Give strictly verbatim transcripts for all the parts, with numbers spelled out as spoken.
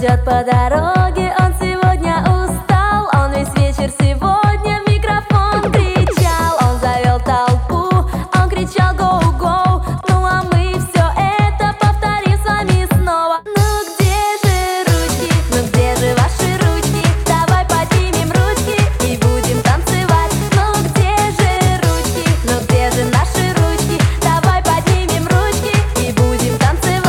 идет по дороге, он сегодня устал. Он весь вечер сегодня в микрофон кричал. Он завел толпу, он кричал гоу-гоу. Ну а мы все это повторим с вами снова. Ну где же ручки, ну где же ваши ручки? Давай поднимем ручки и будем танцевать. Ну где же ручки, ну где же наши ручки? Давай поднимем ручки и будем танцевать.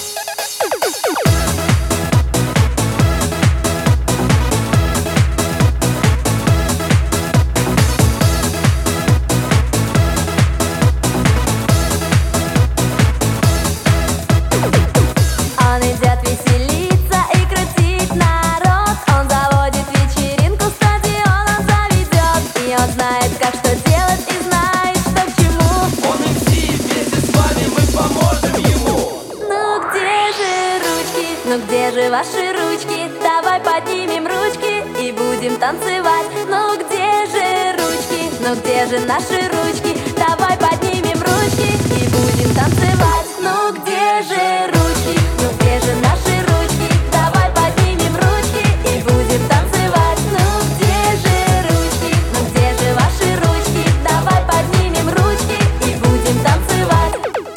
Он идет веселиться и крутить народ. Он заводит вечеринку, стадион он заведет. И он знает, как что делать, и знает, что к чему. Он эм си, вместе с вами мы поможем ему. Ну где же ручки, ну где же ваши ручки? Давай поднимем ручки и будем танцевать. Ну где же ручки, ну где же наши ручки? Давай поднимем ручки и будем танцевать. Ну где же ручки, ну где же наши ручки? Давай поднимем ручки и будем танцевать. Ну где же ручки, ну где же ваши ручки? Давай поднимем ручки и будем танцевать.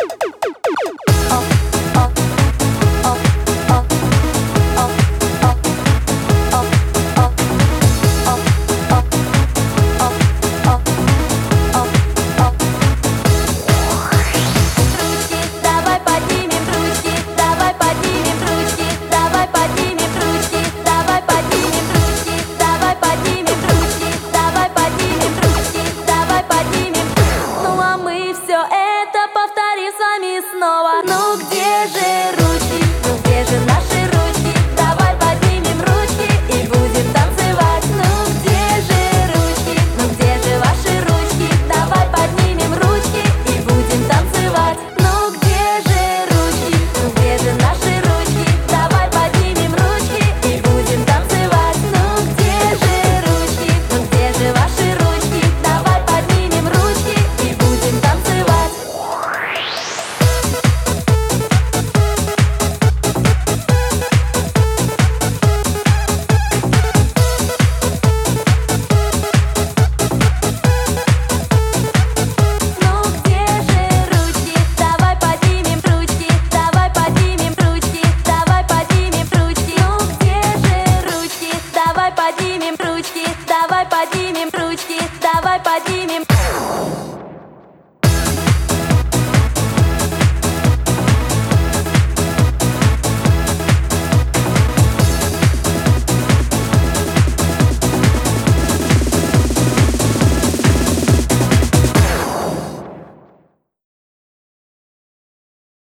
Ручки, давай поднимем ручки, давай поднимем ручки, давай поднимем ручки, давай поднимем ручки, давай поднимем ручки, давай поднимем ручки, давай поднимем. Ну а мы все это повторим с вами снова. Ну где